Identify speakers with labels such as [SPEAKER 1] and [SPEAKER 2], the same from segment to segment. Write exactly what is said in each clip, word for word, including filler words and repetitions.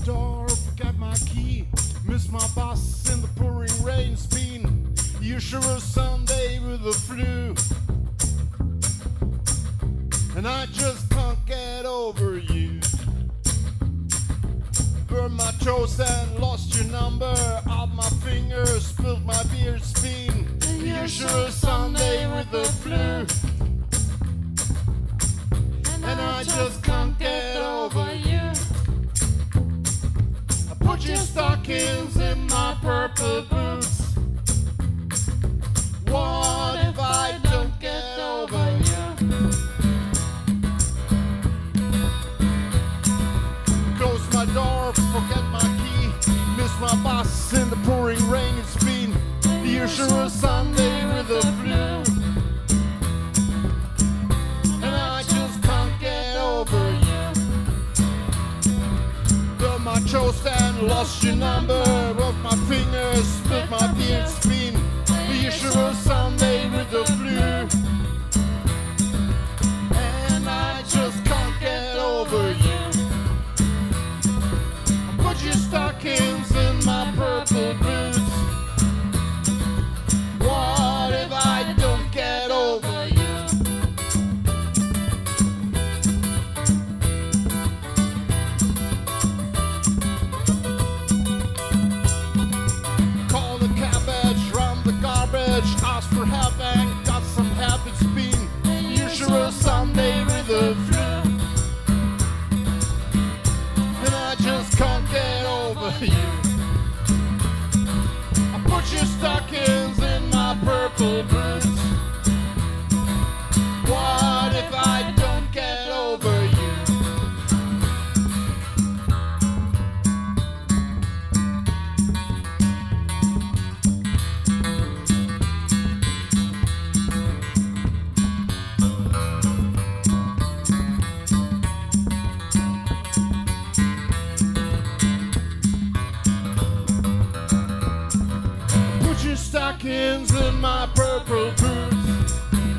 [SPEAKER 1] door, forgot my key. Missed my bus in the pouring rain. It's been usual Sunday with the flu, and I just can't get over you. Burned my toes and lost your number. Out my fingers, spilled my beer. It's been the usual Sunday with the flu, and I just can't get over you. I put your stockings in my purple boots. What if I don't get over you? Close my door, forget my key. Miss my bus in the pouring rain. It's been the usual Sunday with the flu, and I just can't get over you. Built my toast and lost your number. Broke my fingers, split my beard. It's been the usual Sunday with the flu, and I just can't get over you. Put your stockings in my purple boots. What if I don't get over you? Call the cabbage, run the garbage, ask for help and got some help. It's been the usual Sunday with the flu, and I just can't get over you. I put your stockings in my purple boots. What if I don't get over you? Stockings in my purple boots.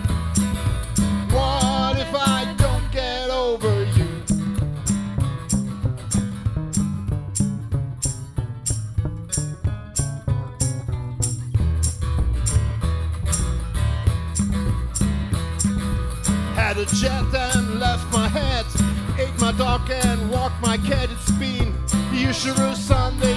[SPEAKER 1] What if I don't get over you? Had a jet and left my head, ate my dog and walked my cat. It's been the usual Sunday